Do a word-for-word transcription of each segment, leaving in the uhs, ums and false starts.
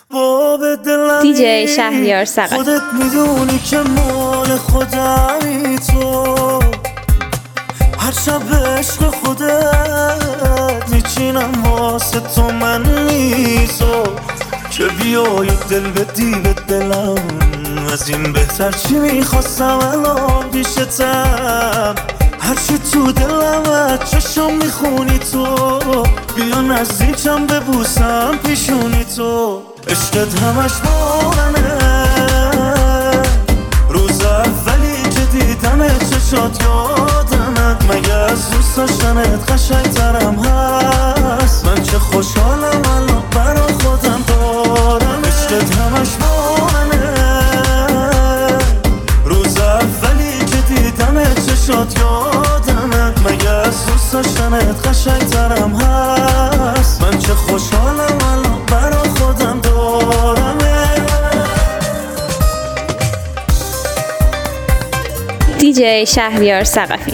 دیجی شهریار ثقفی. خودت میدونی که مال خودمی تو، هر شب عشق خودت میچینم واسه تو من میزو، که بیای دل بدی به دلم، از این بهتر چی میخواستم الان پیشتم، هرچی تو دلم چشم میخونی تو، بیا نزدیکم ببوسم پیشونی تو، عشقت همش با منه، روز اولی که دیدم چشات یادمه، مگه از دوست داشتنت قشنگترم هست، من چه خوشحالم الان برا خودم دارم، عشقت همش با منه، روز اولی که دیدم چشات یادمه، مگه از دوست داشتنت قشنگترم هست، من چه خوشحالم الان برا خودم دارم. دیجی شهریار ثقفی.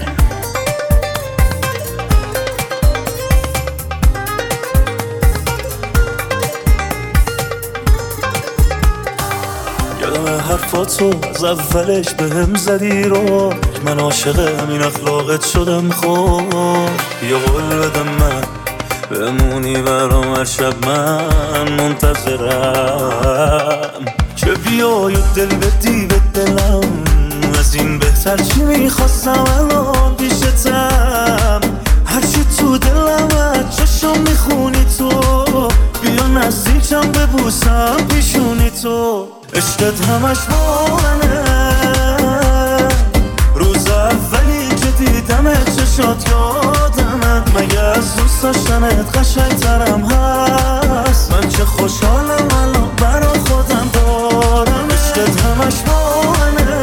یادم حرفاتو از اولش بهم زدی رو، من عاشق همین اخلاقت شدم، خب بیا قول بدم من بمونی برام هر شب، من منتظرم که بیای دل بدی به دلم، از این بهتر چی میخواستم الان پیشتم، هرچی تو دلم چشم میخونی تو، بیا نزدیکم ببوسم پیشونی تو، عشقت همش با منه، روز اولی که دیدم چشات یادمه، مگه از دوست داشتنت قشنگترم هست، من چه خوشحالم الان برا خودم دارم، عشقت همش با منه،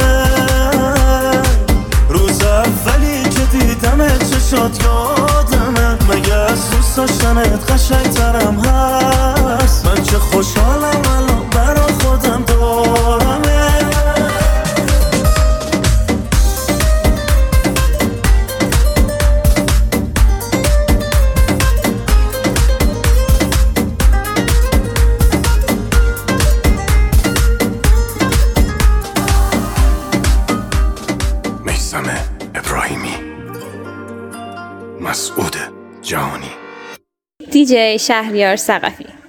روز اولی که دیدم چشات یادمه، مگه از دوست داشتنت قشنگترم هست، من چه خوشحالم الان برا خودم دارم. میثم ابراهیمی، مسعود جهانی. دیجی شهریار ثقفی.